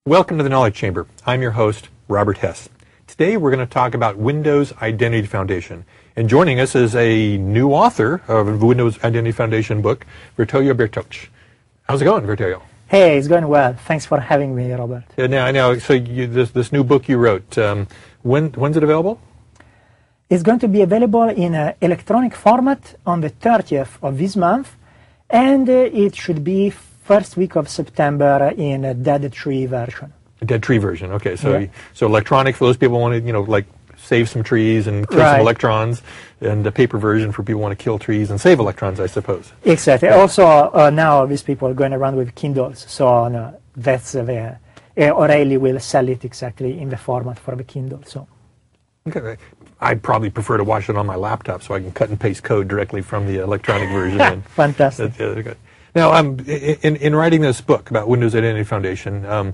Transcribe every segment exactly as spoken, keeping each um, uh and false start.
Welcome to the Knowledge Chamber. I'm your host, Robert Hess. Today we're going to talk about Windows Identity Foundation. And joining us is a new author of the Windows Identity Foundation book, Virtolio Bertoch. How's it going, Virtolio? Hey, it's going well. Thanks for having me, Robert. Yeah, now, now, so you, this, this new book you wrote, um, when, when's it available? It's going to be available in uh, electronic format on the thirtieth of this month, and uh, it should be first week of September in a Dead Tree version. A Dead Tree version, okay. So, yeah. so electronic for those people who want to, you know, like save some trees and kill right. some electrons, and a paper version for people who want to kill trees and save electrons, I suppose. Exactly. Yeah. Also, uh, now these people are going around with Kindles, so no, that's uh, the, uh, O'Reilly will sell it exactly in the format for the Kindle. So. Okay. I'd probably prefer to watch it on my laptop so I can cut and paste code directly from the electronic version. Fantastic. That's, uh, good. Now, um, in, in writing this book about Windows Identity Foundation, um,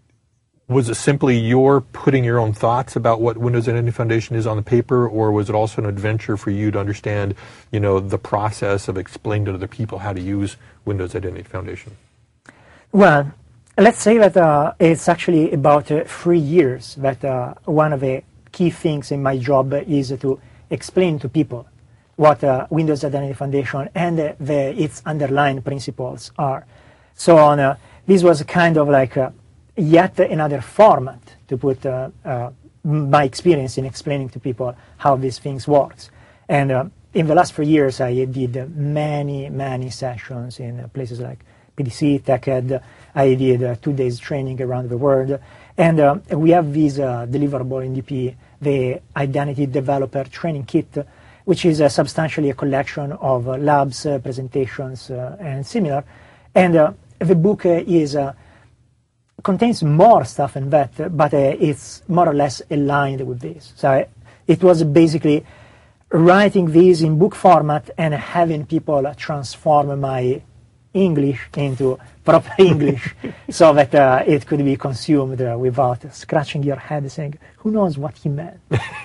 was it simply your putting your own thoughts about what Windows Identity Foundation is on the paper, or was it also an adventure for you to understand, you know, the process of explaining to other people how to use Windows Identity Foundation? Well, let's say that uh, it's actually about uh, three years that uh, one of the key things in my job is to explain to people what uh, Windows Identity Foundation and uh, the, its underlying principles are. So on, uh, this was kind of like uh, yet another format to put uh, uh, my experience in explaining to people how these things works. And uh, in the last three years, I did uh, many, many sessions in uh, places like P D C, TechEd. I did uh, two days training around the world. And uh, we have this uh, deliverable in D P, the Identity Developer Training Kit, which is uh, substantially a collection of uh, labs, uh, presentations, uh, and similar. And uh, the book uh, is uh, contains more stuff than that, but uh, it's more or less aligned with this. So uh, it was basically writing this in book format and having people uh, transform my English into proper English so that uh, it could be consumed uh, without scratching your head saying, who knows what he meant?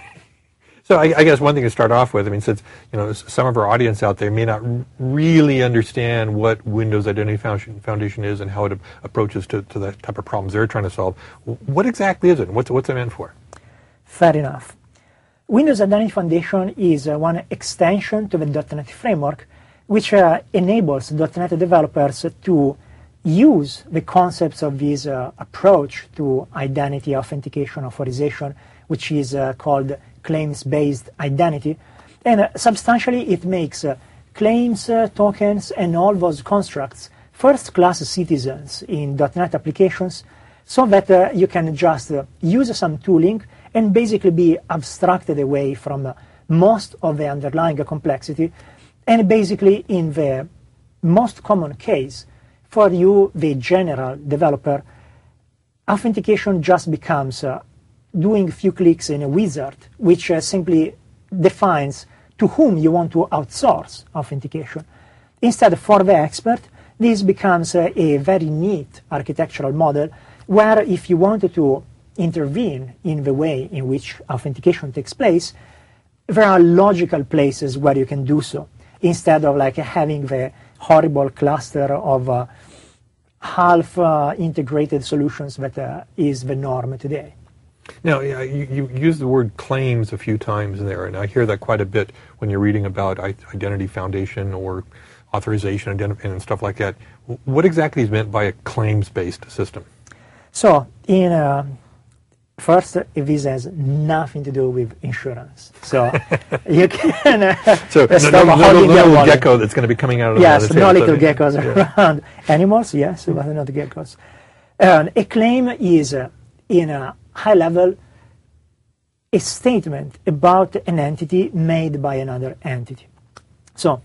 So I, I guess one thing to start off with, I mean, since you know some of our audience out there may not r- really understand what Windows Identity Foundation is and how it a- approaches to, to the type of problems they're trying to solve, what exactly is it? What's, what's it meant for? Fair enough. Windows Identity Foundation is uh, one extension to the dot net framework, which uh, enables dot net developers to use the concepts of this uh, approach to identity authentication authorization, which is uh, called claims-based identity. And uh, substantially it makes uh, claims, uh, tokens, and all those constructs first-class citizens in dot net applications so that uh, you can just uh, use some tooling and basically be abstracted away from uh, most of the underlying complexity. And basically, in the most common case, for you, the general developer, authentication just becomes uh, doing a few clicks in a wizard, which uh, simply defines to whom you want to outsource authentication. Instead, for the expert, this becomes uh, a very neat architectural model where if you wanted to intervene in the way in which authentication takes place, there are logical places where you can do so, instead of like having the horrible cluster of uh, half uh, integrated solutions that uh, is the norm today. Now, yeah, you, you use the word claims a few times in there, and I hear that quite a bit when you're reading about Identity Foundation or authorization and stuff like that. What exactly is meant by a claims-based system? So, in uh, first, this has nothing to do with insurance. So you can uh, so no, no, no, no little gecko that's going to be coming out of the yes, no little so, geckos yeah. around. Animals, yes, but not geckos. Um, a claim is, uh, in a high level, a statement about an entity made by another entity. So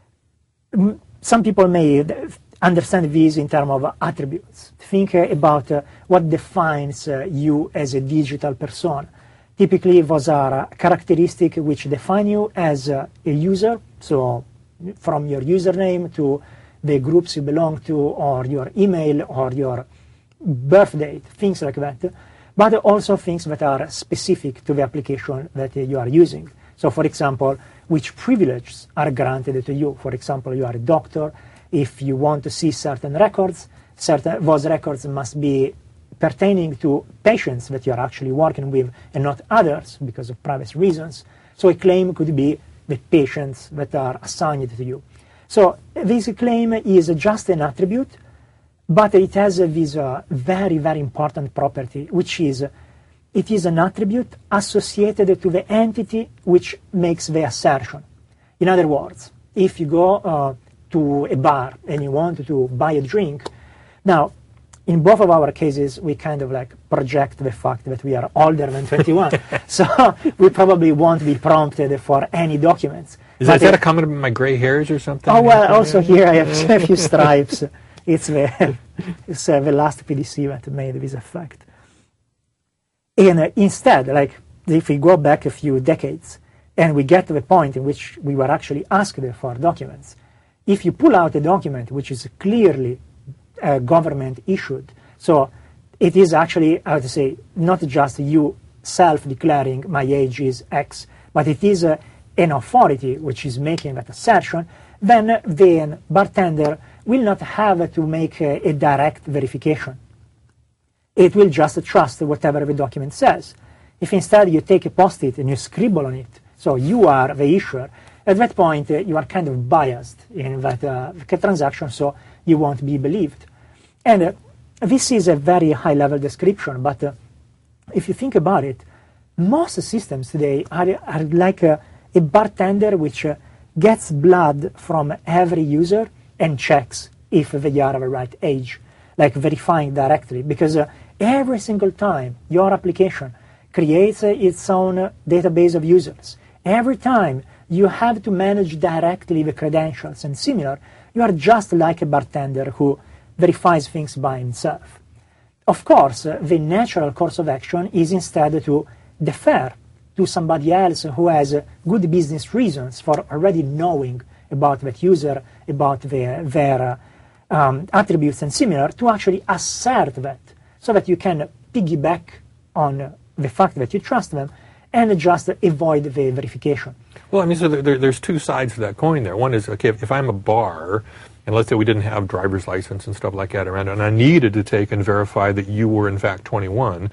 m- some people may understand this in terms of attributes. Think uh, about uh, what defines uh, you as a digital person. Typically, those are uh, characteristics which define you as uh, a user, so from your username to the groups you belong to, or your email, or your birth date, things like that, but also things that are specific to the application that uh, you are using. So, for example, which privileges are granted to you. For example, you are a doctor. If you want to see certain records, certain those records must be pertaining to patients that you are actually working with and not others because of privacy reasons. So a claim could be the patients that are assigned to you. So this claim is just an attribute, but it has this uh, very, very important property, which is it is an attribute associated to the entity which makes the assertion. In other words, if you go uh, to a bar and you want to buy a drink, now, in both of our cases, we kind of like project the fact that we are older than twenty-one. So we probably won't be prompted for any documents. Is that, is that a comment about my gray hairs or something? Oh, well, also here I have a few stripes. It's the, it's uh, the last P D C that made this effect. And uh, instead, like if we go back a few decades and we get to the point in which we were actually asked for documents, if you pull out a document which is clearly uh, government issued, so it is actually, I would say, not just you self-declaring my age is X, but it is uh, an authority which is making that assertion, then the bartender will not have to make a, a direct verification. It will just trust whatever the document says. If instead you take a post-it and you scribble on it, so you are the issuer, at that point uh, you are kind of biased in that uh, transaction, so you won't be believed. And uh, this is a very high-level description, but uh, if you think about it, most systems today are, are like a, a bartender which uh, gets blood from every user and checks if they are of the right age, like verifying directly, because uh, every single time your application creates uh, its own uh, database of users, every time you have to manage directly the credentials and similar, you are just like a bartender who verifies things by himself. Of course, uh, the natural course of action is instead to defer to somebody else who has uh, good business reasons for already knowing about that user, about their, their uh, um, attributes and similar, to actually assert that, so that you can piggyback on the fact that you trust them and just avoid the verification. Well, I mean, so there, there's two sides to that coin there. One is, okay, if, if I'm a bar, and let's say we didn't have driver's license and stuff like that around, and I needed to take and verify that you were in fact twenty-one,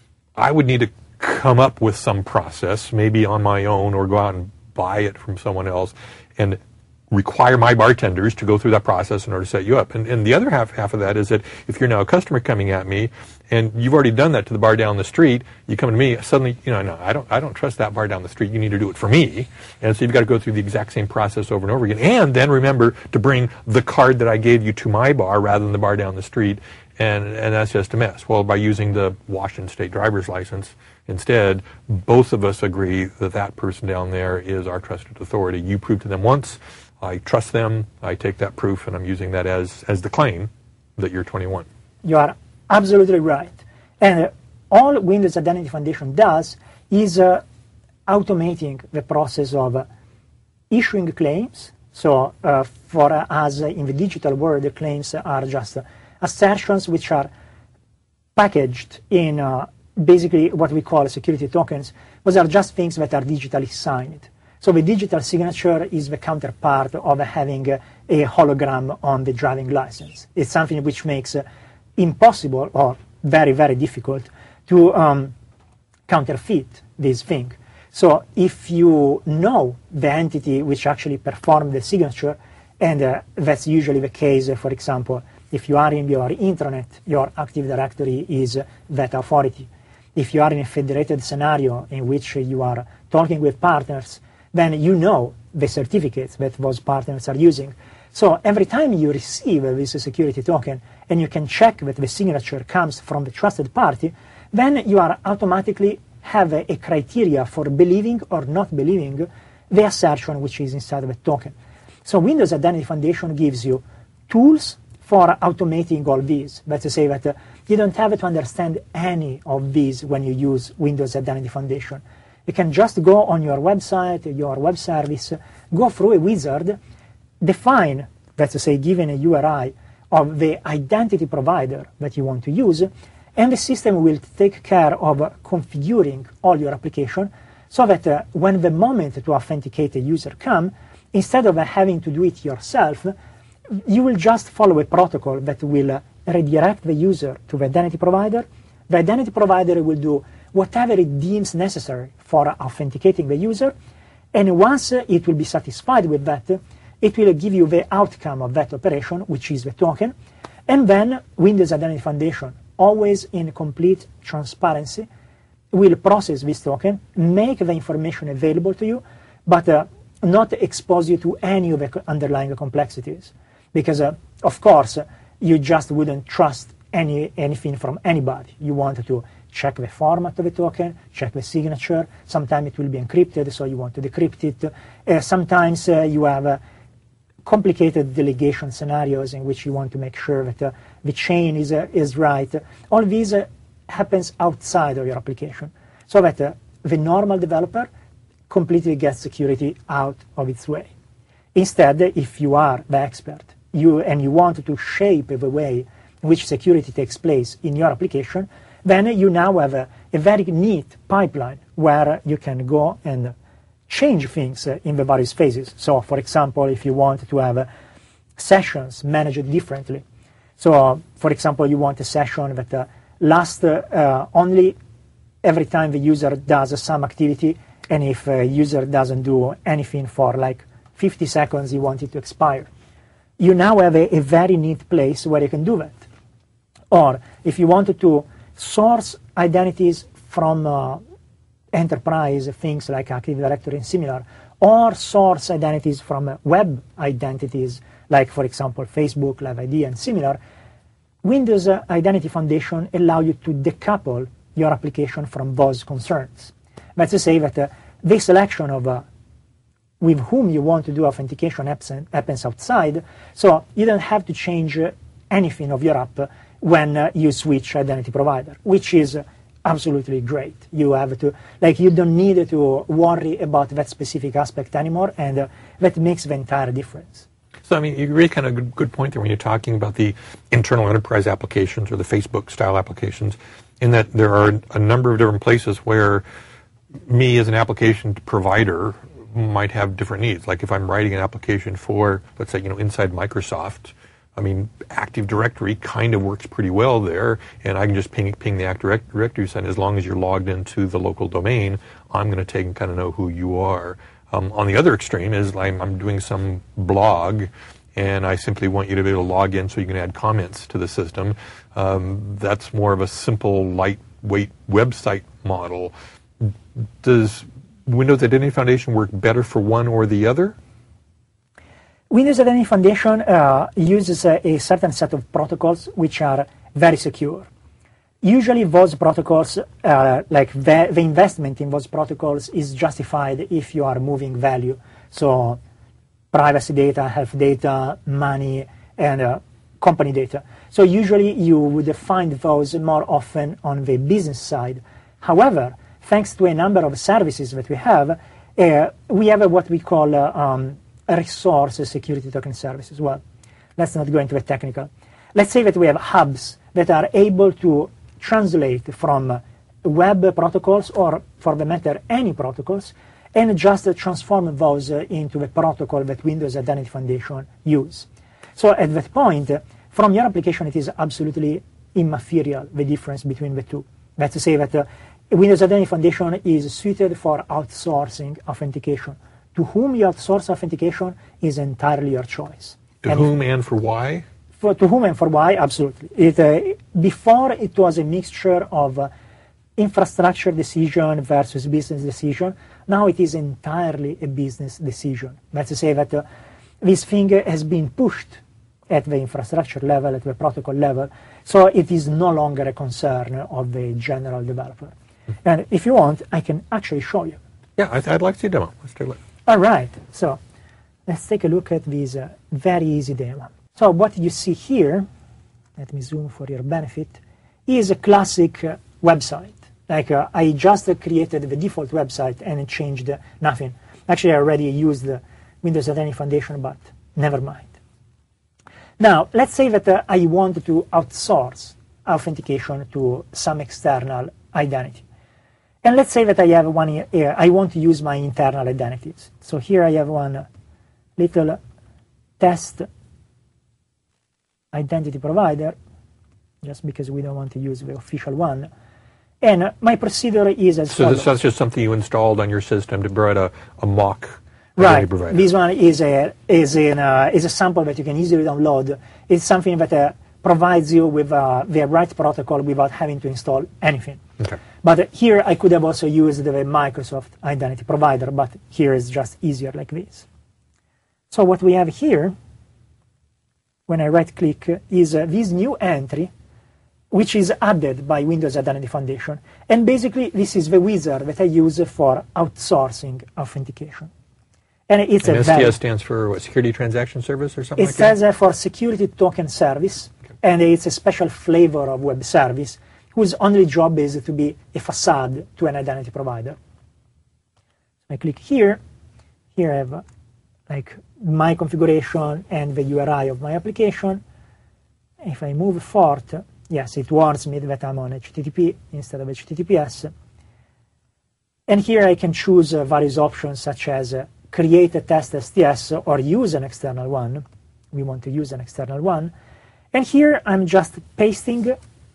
I would need to come up with some process, maybe on my own, or go out and buy it from someone else, and require my bartenders to go through that process in order to set you up. And, and the other half half of that is that if you're now a customer coming at me, and you've already done that to the bar down the street, you come to me, suddenly, you know, no, I don't I don't trust that bar down the street, you need to do it for me. And so you've got to go through the exact same process over and over again. And then remember to bring the card that I gave you to my bar rather than the bar down the street, and, and that's just a mess. Well, by using the Washington State driver's license instead, both of us agree that that person down there is our trusted authority. You prove to them once, I trust them, I take that proof, and I'm using that as, as the claim that you're twenty-one. You are absolutely right. And uh, all Windows Identity Foundation does is uh, automating the process of uh, issuing claims. So uh, for uh, us uh, in the digital world, the claims are just uh, assertions which are packaged in uh, basically what we call security tokens. Those are just things that are digitally signed. So the digital signature is the counterpart of having a hologram on the driving license. It's something which makes impossible or very, very difficult to um, counterfeit this thing. So if you know the entity which actually performed the signature, and uh, that's usually the case, for example, if you are in your intranet, your Active Directory is that authority. If you are in a federated scenario in which you are talking with partners, then you know the certificates that those partners are using. So every time you receive this security token and you can check that the signature comes from the trusted party, then you are automatically have a, a criteria for believing or not believing the assertion which is inside of the token. So Windows Identity Foundation gives you tools for automating all these. That's to say that uh, you don't have to understand any of these when you use Windows Identity Foundation. You can just go on your website, your web service, go through a wizard, define, let's say, given a U R I of the identity provider that you want to use, and the system will take care of configuring all your application so that uh, when the moment to authenticate a user comes, instead of uh, having to do it yourself, you will just follow a protocol that will uh, redirect the user to the identity provider. The identity provider will do whatever it deems necessary for authenticating the user, and once it will be satisfied with that, it will give you the outcome of that operation, which is the token, and then Windows Identity Foundation, always in complete transparency, will process this token, make the information available to you, but uh, not expose you to any of the underlying complexities. Because, uh, of course, you just wouldn't trust any anything from anybody. You want to check the format of the token, check the signature. Sometimes it will be encrypted, so you want to decrypt it. Uh, sometimes uh, you have uh, complicated delegation scenarios in which you want to make sure that uh, the chain is, uh, is right. All these uh, happens outside of your application, so that uh, the normal developer completely gets security out of its way. Instead, if you are the expert you, and you want to shape the way in which security takes place in your application, then you now have a, a very neat pipeline where you can go and change things uh, in the various phases. So, for example, if you want to have uh, sessions managed differently. So, uh, for example, you want a session that uh, lasts uh, only every time the user does some activity, and if a user doesn't do anything for like fifty seconds, you want it to expire. You now have a, a very neat place where you can do that. Or if you wanted to source identities from uh, enterprise, things like Active Directory and similar, or source identities from uh, web identities, like, for example, Facebook, Live I D, and similar, Windows uh, Identity Foundation allow you to decouple your application from those concerns. That's to say that uh, the selection of uh, with whom you want to do authentication happens outside, so you don't have to change uh, anything of your app uh, when uh, you switch identity provider, which is uh, absolutely great. You have to, like, you don't need to worry about that specific aspect anymore, and uh, that makes the entire difference. So, I mean, you raise kind of a good, good point there when you're talking about the internal enterprise applications or the Facebook-style applications, in that there are a number of different places where me as an application provider might have different needs. Like if I'm writing an application for, let's say, you know, inside Microsoft, I mean, Active Directory kind of works pretty well there, and I can just ping, ping the Active Directory site. As long as you're logged into the local domain, I'm going to take and kind of know who you are. Um, on the other extreme is I'm, I'm doing some blog, and I simply want you to be able to log in so you can add comments to the system. Um, that's more of a simple, lightweight website model. Does Windows Identity Foundation work better for one or the other? Windows Identity Foundation uh, uses a, a certain set of protocols which are very secure. Usually those protocols, uh, like the, the investment in those protocols is justified if you are moving value. So privacy data, health data, money, and uh, company data. So usually you would find those more often on the business side. However, thanks to a number of services that we have, uh, we have uh, what we call uh, um, a resource security token service as well. Let's not go into the technical. Let's say that we have hubs that are able to translate from web protocols, or for the matter, any protocols, and just uh, transform those uh, into the protocol that Windows Identity Foundation use. So at that point, uh, from your application, it is absolutely immaterial, the difference between the two. That's to say that uh, Windows Identity Foundation is suited for outsourcing authentication. To whom you outsource authentication is entirely your choice. To and whom and for why? For, to whom and for why, absolutely. It, uh, before, it was a mixture of uh, infrastructure decision versus business decision. Now it is entirely a business decision. That's to say that uh, this thing has been pushed at the infrastructure level, at the protocol level, so it is no longer a concern of the general developer. Mm-hmm. And if you want, I can actually show you. Yeah, I'd, I'd like to see a demo. Let's take a look. All right, so let's take a look at this uh, very easy demo. So what you see here, let me zoom for your benefit, is a classic uh, website. Like uh, I just uh, created the default website and changed uh, nothing. Actually, I already used the Windows Identity Foundation, but never mind. Now, let's say that uh, I want to outsource authentication to some external identity. And let's say that I have one here. I want to use my internal identities. So here I have one little test identity provider just because we don't want to use the official one. And uh, my procedure is as so follows. This, that's just something you installed on your system to provide a, a mock right. provider. This one is a is in a, is a sample that you can easily download. It's something that uh, provides you with uh, the right protocol without having to install anything. Okay. But here I could have also used the Microsoft Identity Provider, but here is just easier like this. So what we have here, when I right-click, is uh, this new entry, which is added by Windows Identity Foundation. And basically, this is the wizard that I use for outsourcing authentication. And it's and a S T S very, stands for what, Security Transaction Service or something it like that? stands uh, for Security Token Service, okay. And it's a special flavor of web service whose only job is to be a facade to an identity provider. I click here. Here I have uh, like my configuration and the U R I of my application. If I move forward, yes, it warns me that I'm on H T T P instead of H T T P S. And here I can choose uh, various options such as uh, create a test S T S or use an external one. We want to use an external one. And here I'm just pasting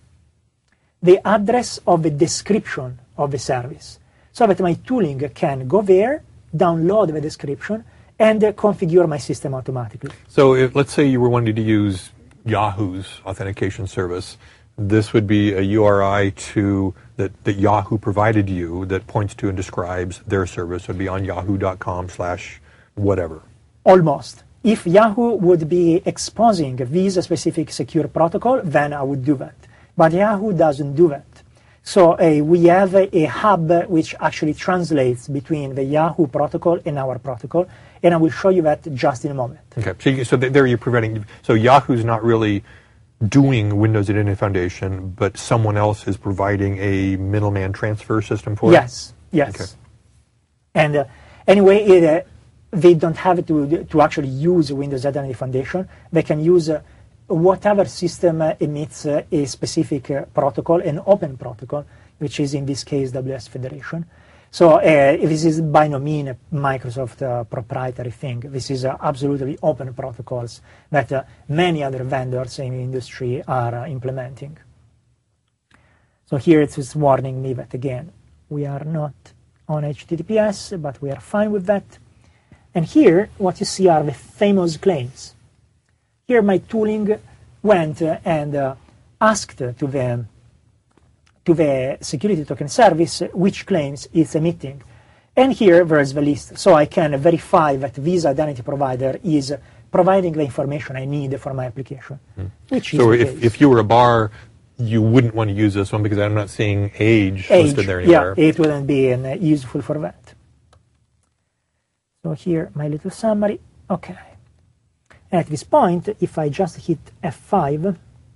the address of the description of the service so that my tooling can go there, download the description, and uh, configure my system automatically. So if, let's say you were wanting to use Yahoo's authentication service, this would be a U R I to that, that Yahoo provided you that points to and describes their service. It would be on yahoo dot com slash whatever. Almost. If Yahoo would be exposing this specific secure protocol, then I would do that. But Yahoo doesn't do that. So uh, we have a, a hub which actually translates between the Yahoo protocol and our protocol, and I will show you that just in a moment. Okay, so, you, so there you're preventing, so Yahoo's not really doing Windows Identity Foundation, but someone else is providing a middleman transfer system for yes, it? Yes, yes. Okay. And uh, anyway, it, uh, they don't have to, to actually use Windows Identity Foundation. They can use uh, whatever system uh, emits uh, a specific uh, protocol, an open protocol, which is in this case W S Federation. So uh, this is by no means a Microsoft uh, proprietary thing. This is uh, absolutely open protocols that uh, many other vendors in the industry are uh, implementing. So here it is warning me that again, we are not on H T T P S, but we are fine with that. And here, what you see are the famous claims. Here my tooling went uh, and uh, asked to the, to the security token service which claims it's emitting. And here there is the list. So I can verify that this identity provider is providing the information I need for my application. Mm. Which so is if, if you were a bar, you wouldn't want to use this one because I'm not seeing age, age listed there anywhere. Yeah, it wouldn't be uh, useful for that. So here, my little summary. Okay. And at this point, if I just hit F five,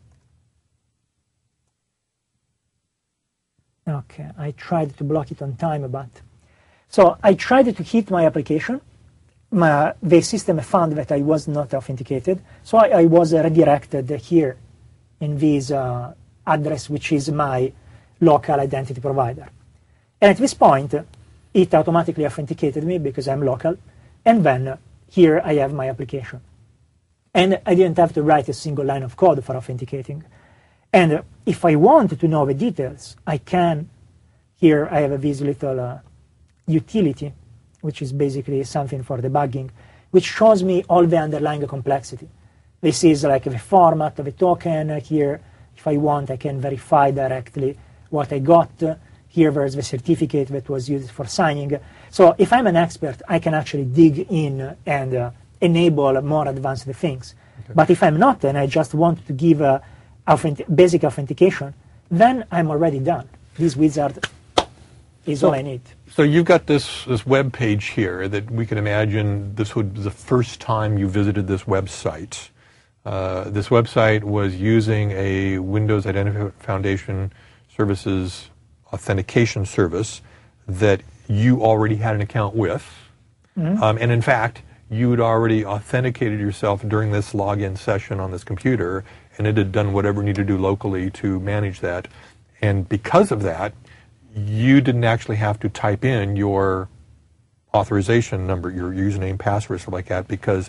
okay, I tried to block it on time, but so I tried to hit my application. My, the system found that I was not authenticated, so I, I was redirected here in this uh, address, which is my local identity provider. And at this point, it automatically authenticated me because I'm local, and then here I have my application. And I didn't have to write a single line of code for authenticating. And if I want to know the details, I can. Here I have this little uh, utility, which is basically something for debugging, which shows me all the underlying complexity. This is like the format of a token. Here, if I want, I can verify directly what I got. Here there's the certificate that was used for signing. So if I'm an expert, I can actually dig in and uh, enable more advanced things. Okay. But if I'm not, and I just want to give uh, authentic basic authentication, then I'm already done. This wizard is so, all I need. So you've got this, this web page here that we can imagine this would be the first time you visited this website. Uh, this website was using a Windows Identity Foundation Services authentication service that you already had an account with. Mm-hmm. um, and in fact, you had already authenticated yourself during this login session on this computer, and it had done whatever it needed to do locally to manage that. And because of that, you didn't actually have to type in your authorization number, your username, password, stuff like that, because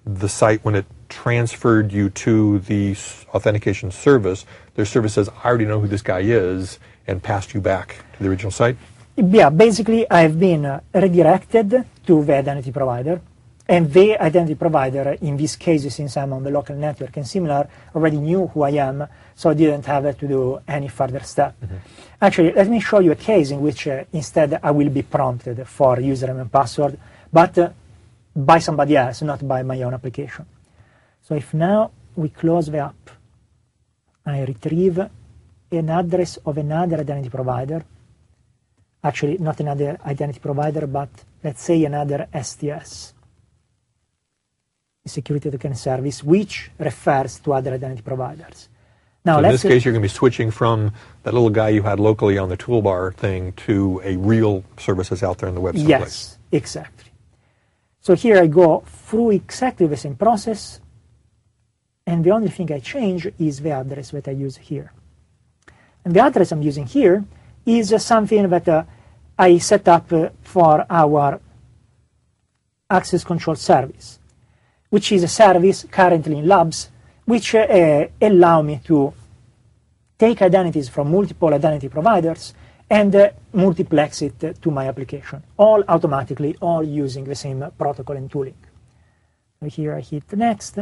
the site, when it transferred you to the authentication service, their service says, I already know who this guy is, and passed you back to the original site? Yeah, basically I've been uh, redirected to the identity provider, and the identity provider, in this case, since I'm on the local network and similar, already knew who I am, so I didn't have to do any further step. Mm-hmm. Actually, let me show you a case in which uh, instead I will be prompted for username and password, but uh, by somebody else, not by my own application. So if now we close the app, I retrieve an address of another identity provider, actually not another identity provider, but let's say another S T S, Security Token Service, which refers to other identity providers. Now, so in let's this case, you're going to be switching from that little guy you had locally on the toolbar thing to a real service that's out there in the web someplace. Yes, exactly. So here I go through exactly the same process, and the only thing I change is the address that I use here. And the address I'm using here is uh, something that uh, I set up uh, for our access control service, which is a service currently in labs, which uh, allow me to take identities from multiple identity providers and uh, multiplex it uh, to my application, all automatically, all using the same uh, protocol and tooling. So here I hit next.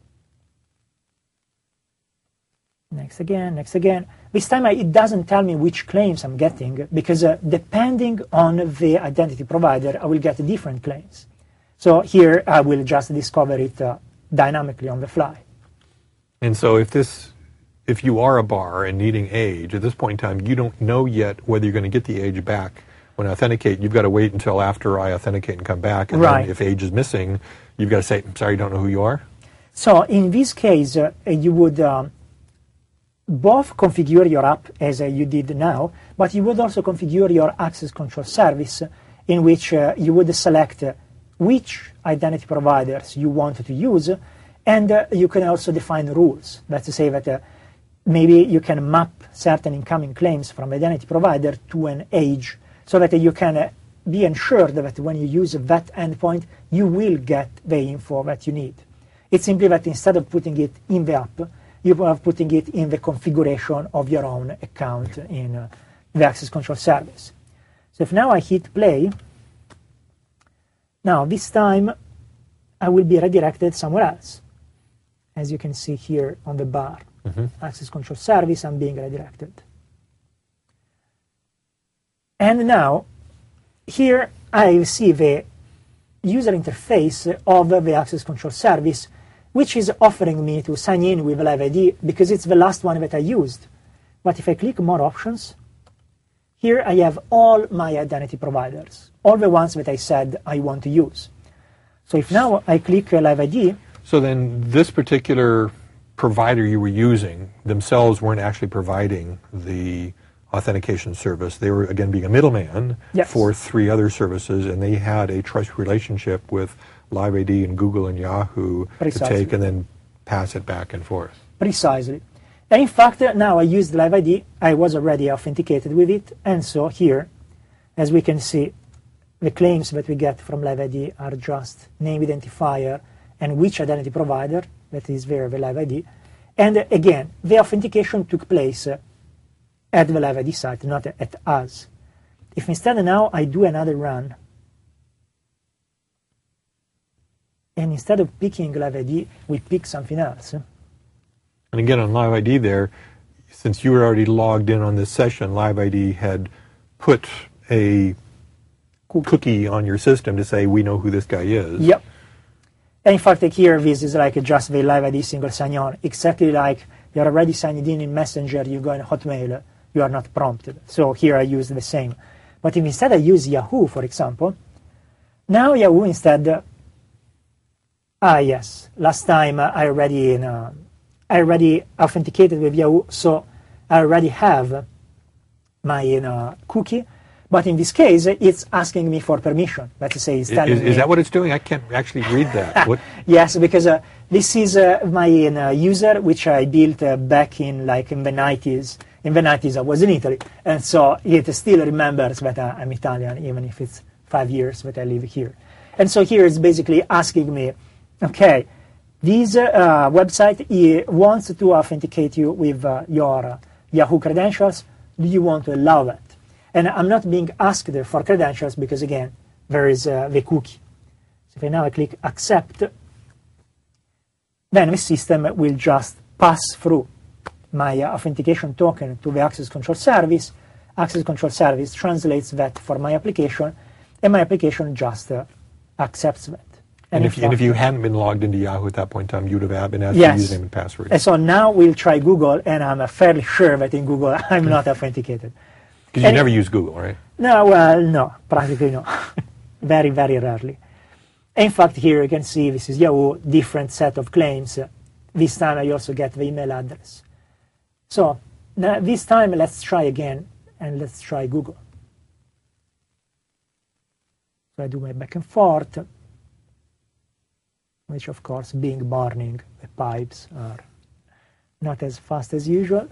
Next again, next again. This time I, it doesn't tell me which claims I'm getting, because uh, depending on the identity provider, I will get different claims. So here I will just discover it uh, dynamically on the fly. And so if this, if you are a bar and needing age, at this point in time, you don't know yet whether you're going to get the age back. When I authenticate, you've got to wait until after I authenticate and come back. And right. Then if age is missing, you've got to say, I'm sorry, you don't know who you are? So in this case, uh, you would um, both configure your app as uh, you did now, but you would also configure your access control service, in which uh, you would select uh, which identity providers you want to use, and uh, you can also define rules. Let's say that uh, maybe you can map certain incoming claims from identity provider to an age, so that uh, you can uh, be ensured that when you use that endpoint, you will get the info that you need. It's simply that instead of putting it in the app, you are putting it in the configuration of your own account in uh, the access control service. So if now I hit play, now this time I will be redirected somewhere else. As you can see here on the bar, mm-hmm. access control service, I'm being redirected. And now here I see the user interface of the access control service, which is offering me to sign in with Live I D because it's the last one that I used. But if I click more options, here I have all my identity providers, all the ones that I said I want to use. So if now I click Live I D. So then this particular provider you were using themselves weren't actually providing the authentication service. They were, again, being a middleman yes. for three other services, and they had a trust relationship with Live I D and Google and Yahoo Precisely. to take and then pass it back and forth. Precisely. And in fact, now I used Live I D. I was already authenticated with it, and so here, as we can see, the claims that we get from Live I D are just name identifier and which identity provider, that is there, the Live I D. And again, the authentication took place at the Live I D site, not at us. If instead now I do another run, and instead of picking Live I D, we pick something else. And again, on Live I D there, since you were already logged in on this session, Live I D had put a cookie, cookie on your system to say, we know who this guy is. Yep. And in fact, like here, this is like just the Live I D single sign-on, exactly like you're already signed in in Messenger, you go in Hotmail, you are not prompted. So here I use the same. But if instead I use Yahoo, for example, now Yahoo instead, uh, ah yes, last time uh, I already in, uh, I already authenticated with Yahoo, so I already have my uh, cookie. But in this case, it's asking me for permission. Let's say it's telling is, me. Is that what it's doing? I can't actually read that. What? Yes, because uh, this is uh, my uh, user, which I built uh, back in like in the nineties. In the nineties, I was in Italy, and so it still remembers that uh, I'm Italian, even if it's five years that I live here. And so here it's basically asking me Okay, this uh, website uh, wants to authenticate you with uh, your uh, Yahoo credentials. Do you want to allow that? And I'm not being asked for credentials because, again, there is uh, the cookie. So if I now click accept, then the system will just pass through my uh, authentication token to the access control service. Access control service translates that for my application, and my application just uh, accepts that. And, and, if, and if you hadn't been logged into Yahoo at that point in time, you would have been asked yes. for username and password. And so now we'll try Google, and I'm uh, fairly sure that in Google I'm not authenticated. Because you never use Google, right? No, well, no, practically no. Very, very rarely. In fact, here you can see this is Yahoo, different set of claims. This time I also get the email address. So now this time let's try again, and let's try Google. So I do my back and forth, which of course, being morning, the pipes are not as fast as usual.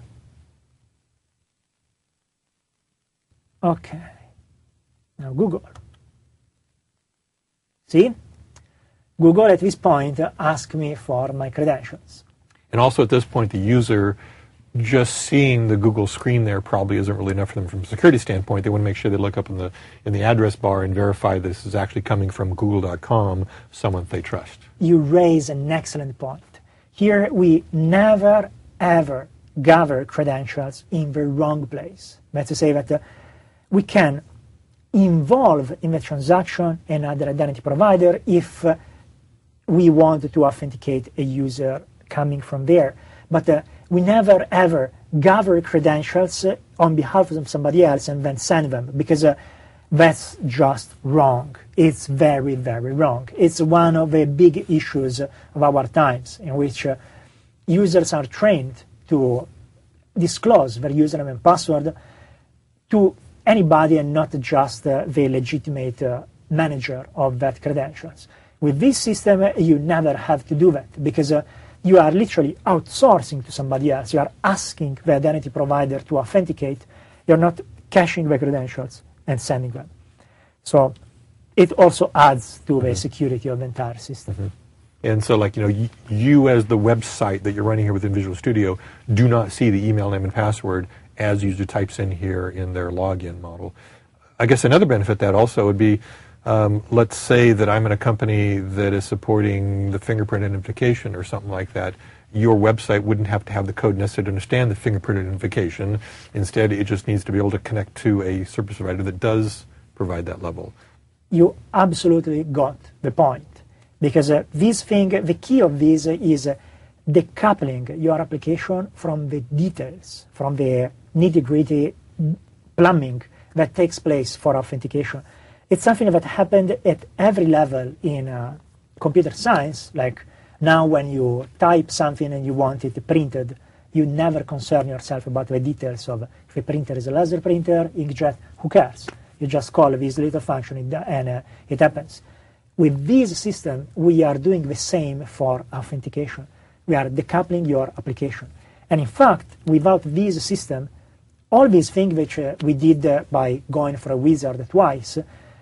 Okay, now Google. See? Google at this point asks me for my credentials. And also at this point, the user just seeing the Google screen there probably isn't really enough for them from a security standpoint. They want to make sure they look up in the in the address bar and verify this is actually coming from google dot com, someone they trust. You raise an excellent point. Here we never, ever gather credentials in the wrong place. That's to say that uh, we can involve in the transaction another identity provider if uh, we want to authenticate a user coming from there. But uh, we never ever gather credentials uh, on behalf of somebody else and then send them, because uh, that's just wrong. It's very, very wrong. It's one of the big issues of our times, in which uh, users are trained to disclose their username and password to anybody and not just uh, the legitimate uh, manager of that credentials. With this system, uh, you never have to do that, because uh, you are literally outsourcing to somebody else. You are asking the identity provider to authenticate. You're not caching the credentials and sending them. So it also adds to mm-hmm. the security of the entire system. Mm-hmm. And so, like, you know, you, you as the website that you're running here within Visual Studio do not see the email name and password as user types in here in their login model. I guess another benefit that also would be, um, let's say that I'm in a company that is supporting the fingerprint identification or something like that. Your website wouldn't have to have the code necessary to understand the fingerprint identification. Instead, it just needs to be able to connect to a service provider that does provide that level. You absolutely got the point. Because uh, this thing, the key of this is uh, decoupling your application from the details, from the nitty-gritty plumbing that takes place for authentication. It's something that happened at every level in uh, computer science. Like now when you type something and you want it printed, you never concern yourself about the details of if a printer is a laser printer, inkjet, who cares? You just call this little function and uh, it happens. With this system, we are doing the same for authentication. We are decoupling your application. And in fact, without this system, all these things which uh, we did uh, by going for a wizard twice,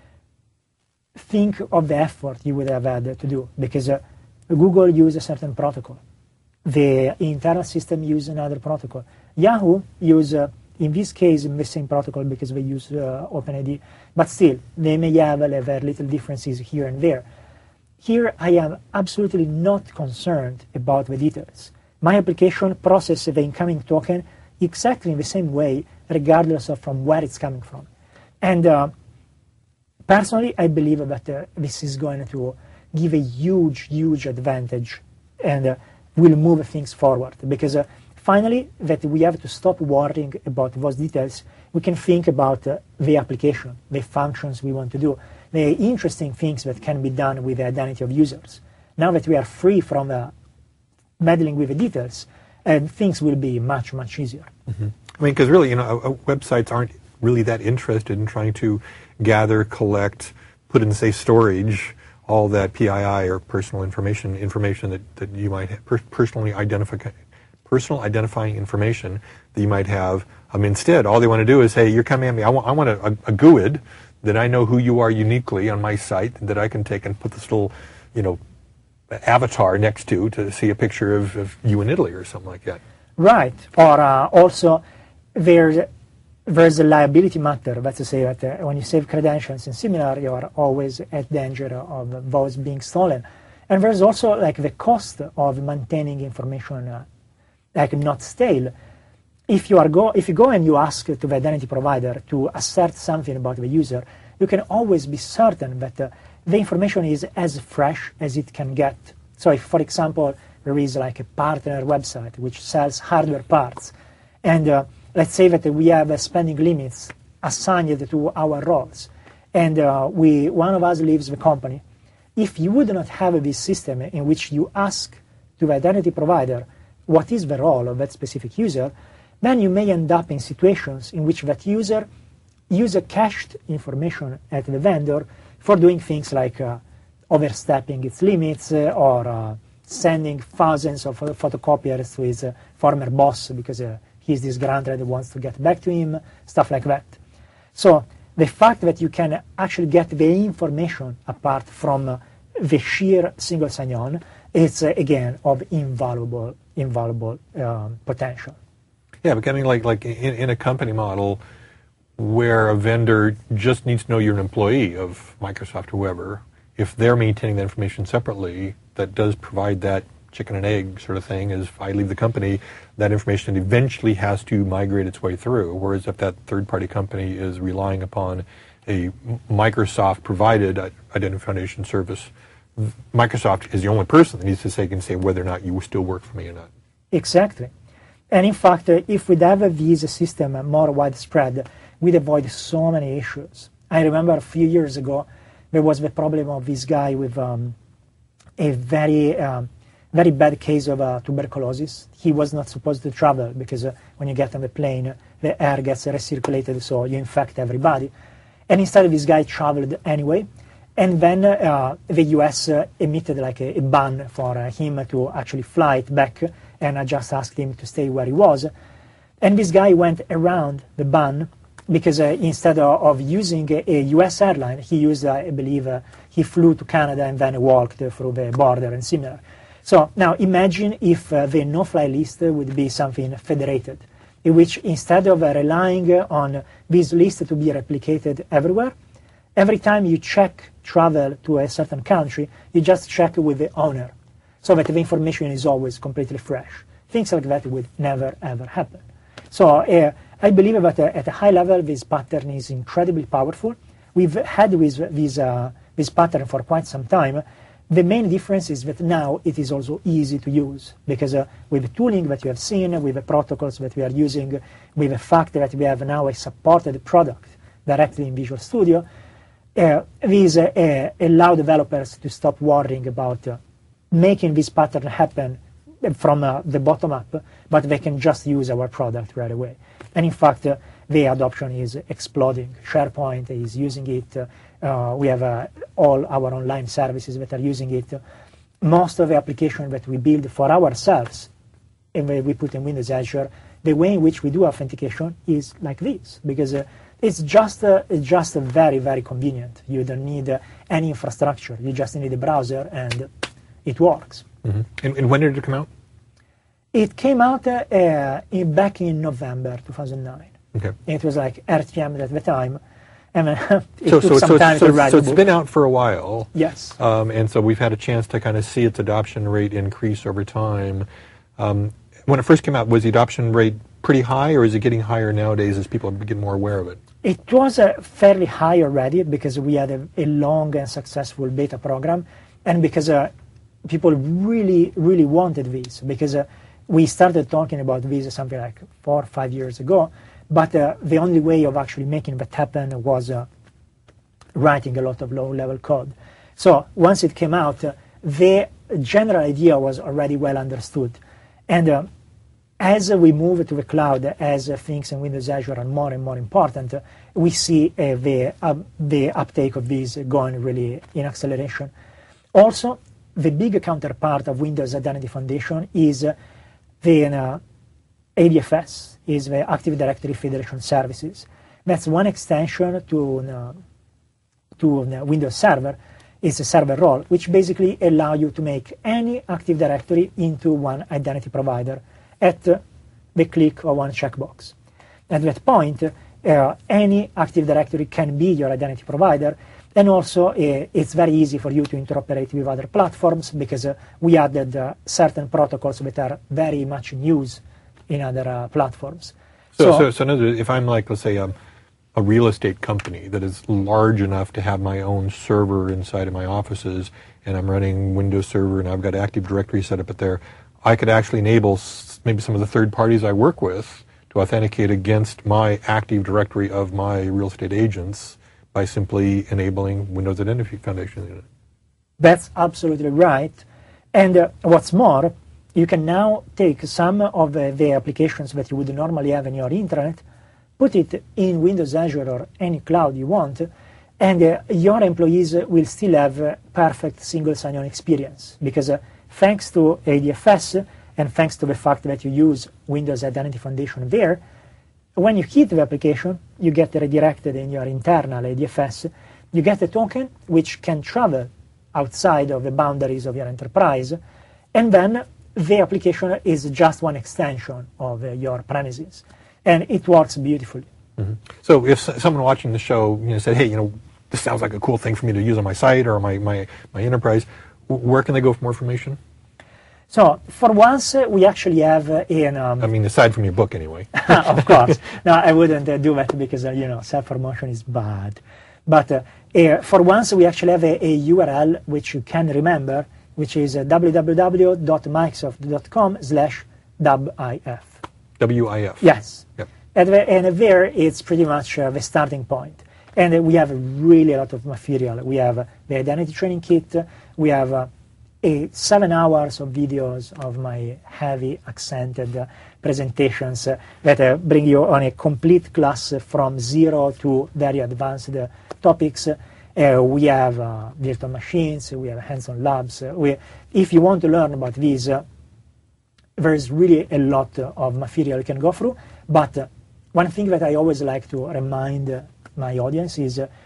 think of the effort you would have had to do, because uh, Google uses a certain protocol. The internal system uses another protocol. Yahoo uses, uh, in this case, the same protocol because they use uh, OpenID, but still, they may have uh, their little differences here and there. Here, I am absolutely not concerned about the details. My application processes the incoming token exactly in the same way, regardless of from where it's coming from. And uh, personally, I believe that uh, this is going to give a huge, huge advantage and uh, will move things forward. Because uh, finally, that we have to stop worrying about those details. We can think about uh, the application, the functions we want to do, the interesting things that can be done with the identity of users. Now that we are free from uh, meddling with the details, and things will be much, much easier. Mm-hmm. I mean, because really, you know, uh, websites aren't really that interested in trying to gather, collect, put in, say, storage, all that P I I or personal information, information that, that you might have, per- personally identify, personal identifying information that you might have. Um, instead, all they want to do is, hey, you're coming at me. I want, I want a, a, a G U I D that I know who you are uniquely on my site, that I can take and put this little, you know, avatar next to to see a picture of, of you in Italy or something like that. Right. Or uh, also, there's, there's a liability matter. That's to say that uh, when you save credentials and similar, you are always at danger of those being stolen. And there's also like the cost of maintaining information uh, like not stale. If you are go if you go and you ask to the identity provider to assert something about the user, you can always be certain that uh, the information is as fresh as it can get. So if, for example, there is like a partner website which sells hardware parts, and uh, let's say that we have uh, spending limits assigned to our roles, and uh, we one of us leaves the company. If you would not have this system in which you ask to the identity provider what is the role of that specific user, then you may end up in situations in which that user uses cached information at the vendor for doing things like uh, overstepping its limits uh, or uh, sending thousands of photocopiers to his uh, former boss because uh, he's disgruntled and wants to get back to him, stuff like that. So the fact that you can actually get the information apart from uh, the sheer single sign-on is, uh, again, of invaluable, invaluable um, potential. Yeah, becoming like, like in, in a company model where a vendor just needs to know you're an employee of Microsoft or whoever, if they're maintaining that information separately, that does provide that chicken and egg sort of thing. As if I leave the company, that information eventually has to migrate its way through. Whereas if that third-party company is relying upon a Microsoft-provided Identity Foundation service, Microsoft is the only person that needs to say, can say whether or not you still work for me or not. Exactly. And in fact, uh, if we'd have uh, this system uh, more widespread, we'd avoid so many issues. I remember a few years ago, there was the problem of this guy with um, a very, um, very bad case of uh, tuberculosis. He was not supposed to travel because uh, when you get on the plane, the air gets recirculated, so you infect everybody. And instead, this guy traveled anyway. And then uh, the U S uh, emitted like a, a ban for uh, him to actually fly it back, and I just asked him to stay where he was. And this guy went around the ban because uh, instead of, of using a, a U S airline, he used, uh, I believe, uh, he flew to Canada and then walked through the border and similar. So now imagine if uh, the no-fly list would be something federated, in which instead of uh, relying on this list to be replicated everywhere, every time you check travel to a certain country, you just check with the owner, so that the information is always completely fresh. Things like that would never, ever happen. So uh, I believe that uh, at a high level, this pattern is incredibly powerful. We've had with this, uh, this pattern for quite some time. The main difference is that now it is also easy to use, because uh, with the tooling that you have seen, with the protocols that we are using, with the fact that we have now a supported product directly in Visual Studio, Uh, these uh, uh, allow developers to stop worrying about uh, making this pattern happen from uh, the bottom up, but they can just use our product right away. And in fact, uh, the adoption is exploding. SharePoint is using it. Uh, uh, we have uh, all our online services that are using it. Most of the applications that we build for ourselves and we put in Windows Azure, the way in which we do authentication is like this, because uh, It's just, uh, it's just uh, very, very convenient. You don't need uh, any infrastructure. You just need a browser, and it works. Mm-hmm. And, and when did it come out? It came out uh, uh, in, back in November two thousand nine. Okay. It was like R T M at the time. And uh, it so, took so, some so, time so, to write so the it's book. been out for a while. Yes. Um, and so we've had a chance to kind of see its adoption rate increase over time. Um, when it first came out, was the adoption rate pretty high, or is it getting higher nowadays as people get more aware of it? It was uh, fairly high already because we had a, a long and successful beta program, and because uh, people really, really wanted this, because uh, we started talking about this something like four or five years ago, but uh, the only way of actually making that happen was uh, writing a lot of low-level code. So once it came out, uh, the general idea was already well understood. And uh, as we move to the cloud, as things in Windows Azure are more and more important, we see uh, the, uh, the uptake of these going really in acceleration. Also, the big counterpart of Windows Identity Foundation is uh, the uh, A D F S, is the Active Directory Federation Services. That's one extension to, uh, to uh, Windows Server, is a server role, which basically allow you to make any Active Directory into one identity provider at the click of one checkbox. At that point, uh, any Active Directory can be your identity provider, and also uh, it's very easy for you to interoperate with other platforms, because uh, we added uh, certain protocols that are very much in use in other uh, platforms. So, so, so, so in other words, if I'm like, let's say, um, a real estate company that is large enough to have my own server inside of my offices, and I'm running Windows Server and I've got Active Directory set up at there, I could actually enable s- maybe some of the third parties I work with to authenticate against my Active Directory of my real estate agents by simply enabling Windows Identity Foundation. That's absolutely right. And uh, what's more, you can now take some of uh, the applications that you would normally have in your intranet, put it in Windows Azure or any cloud you want, and uh, your employees will still have a perfect single sign-on experience, because uh, thanks to A D F S and thanks to the fact that you use Windows Identity Foundation there, when you hit the application, you get redirected in your internal A D F S, you get a token which can travel outside of the boundaries of your enterprise, and then the application is just one extension of uh, your premises. And it works beautifully. Mm-hmm. So if someone watching the show, you know, said, hey, you know, this sounds like a cool thing for me to use on my site or my, my, my enterprise, where can they go for more information? So for once, uh, we actually have uh, an... Um, I mean, aside from your book, anyway. Of course. No, I wouldn't uh, do that because, uh, you know, self-promotion is bad. But uh, uh, for once, we actually have a, a U R L which you can remember, which is uh, w w w dot microsoft dot com slash W I F. W I F. Yes. Yep. And, the, and there, it's pretty much uh, the starting point. And uh, we have really a lot of material. We have uh, the identity training kit. We have uh, a seven hours of videos of my heavy accented uh, presentations uh, that uh, bring you on a complete class uh, from zero to very advanced uh, topics. Uh, we have uh, virtual machines. We have hands-on labs. Uh, we, if you want to learn about these, uh, there's really a lot uh, of material you can go through. But uh, one thing that I always like to remind uh, my audience is uh,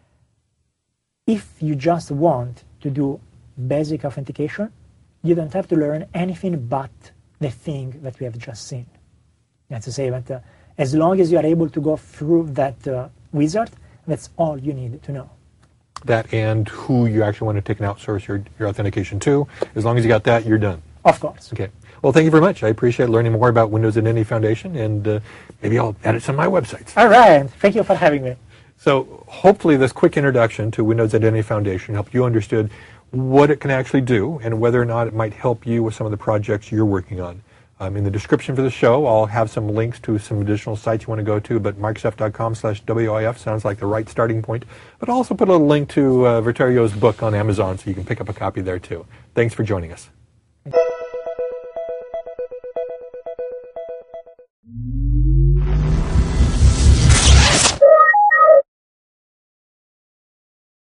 if you just want to do basic authentication, you don't have to learn anything but the thing that we have just seen. That's to say that uh, as long as you are able to go through that uh, wizard, that's all you need to know. That and who you actually want to take and outsource your, your authentication to. As long as you got that, you're done. Of course. Okay. Well, thank you very much. I appreciate learning more about Windows Identity Foundation, and uh, maybe I'll add it to my websites. All right. Thank you for having me. So hopefully this quick introduction to Windows Identity Foundation helped you understood what it can actually do and whether or not it might help you with some of the projects you're working on. Um, in the description for the show, I'll have some links to some additional sites you want to go to, but Microsoft dot com slash W I F sounds like the right starting point. But I'll also put a link to uh, Verterio's book on Amazon so you can pick up a copy there too. Thanks for joining us.